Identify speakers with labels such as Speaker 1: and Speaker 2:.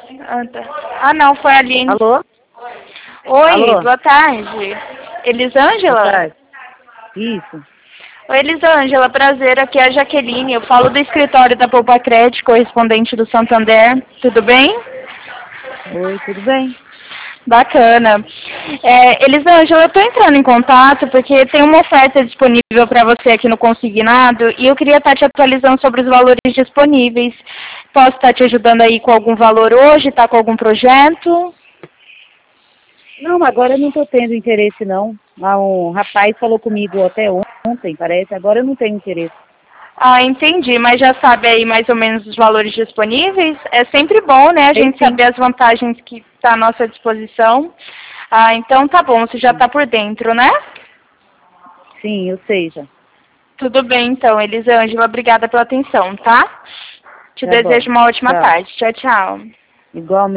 Speaker 1: Ah, tá. Ah, não, foi a Aline.
Speaker 2: Alô?
Speaker 1: Oi,
Speaker 2: Alô?
Speaker 1: boa tarde. Elisângela?
Speaker 2: Boa tarde. Isso.
Speaker 1: Oi, Elisângela, prazer, aqui é a Jaqueline. Eu falo do escritório da Poupa Crédito, correspondente do Santander. Tudo bem?
Speaker 2: Oi, tudo bem?
Speaker 1: Bacana. Elisângela, eu estou entrando em contato porque tem uma oferta disponível para você aqui no Consignado e eu queria estar te atualizando sobre os valores disponíveis. Posso estar te ajudando aí com algum valor hoje? Está com algum projeto?
Speaker 2: Não, agora eu não estou tendo interesse, não. Um rapaz falou comigo até ontem, parece. Agora eu não tenho interesse.
Speaker 1: Ah, entendi, mas já sabe aí mais ou menos os valores disponíveis? É sempre bom, né, a
Speaker 2: Sei
Speaker 1: gente
Speaker 2: sim.
Speaker 1: saber as vantagens que está à nossa disposição. Ah, então tá bom, você já está por dentro, né?
Speaker 2: Sim, eu sei já.
Speaker 1: Tudo bem, então, Elisângela, obrigada pela atenção, tá? Te
Speaker 2: Tá bom.
Speaker 1: desejo uma ótima
Speaker 2: Tchau.
Speaker 1: tarde. Tchau, tchau.
Speaker 2: Igualmente.